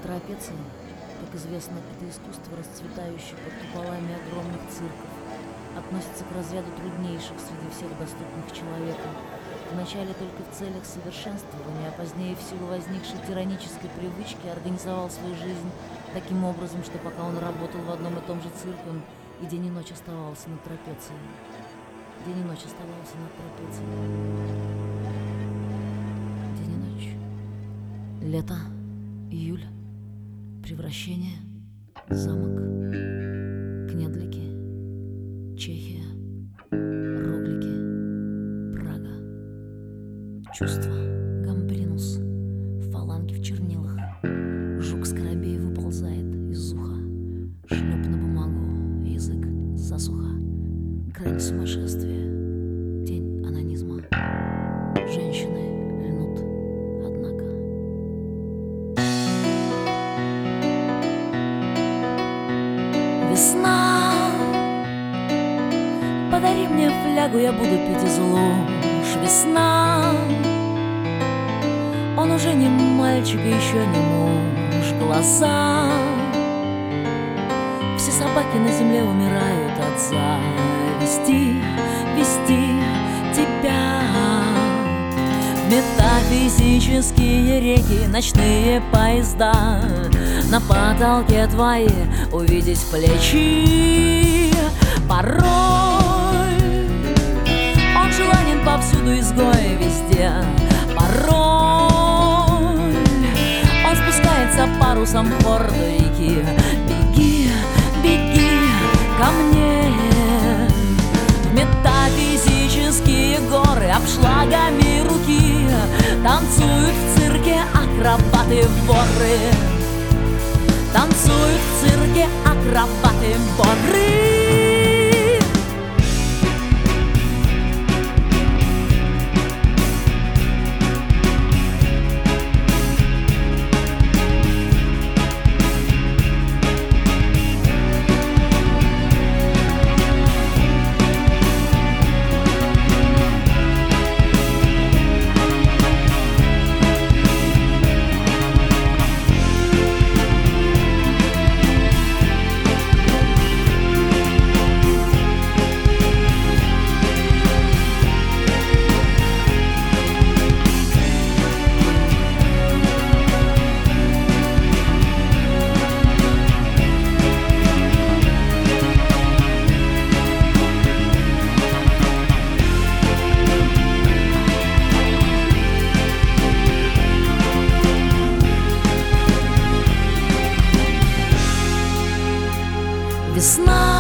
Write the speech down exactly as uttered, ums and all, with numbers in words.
Трапеция, как известно, это искусство, расцветающее под куполами огромных цирков, относится к разряду труднейших среди всех доступных человеку. Вначале только в целях совершенствования, а позднее в силу возникшей тиранической привычки организовал свою жизнь таким образом, что пока он работал в одном и том же цирке, он и день и ночь оставался на трапеции. День и ночь оставался на трапеции. День и ночь. Лето, июль, превращение, замок, Кнедлики, Чехия, Роглики, Прага, чувство, Гамбринус, фаланги в чернилах, жук-скоробей выползает из уха, шлеп на бумагу, язык, засуха, крайне сумасшествие, тень анонизма, женщины льнут, однако. Весна, подари мне флягу, я буду пить из луж. Весна, он уже не мальчик, еще не муж. Глаза, все собаки на земле умирают от зависти, вести тебя. Метафизические реки, ночные поезда, на потолке твои увидеть плечи. Порой он желанен повсюду, изгой везде. Порой он спускается парусом в хорду реки. Беги, беги ко мне в метафизические горы, обшлагами руки танцуют в цирке акробаты-воры. Танцуют в цирке акробаты-воры. Весна,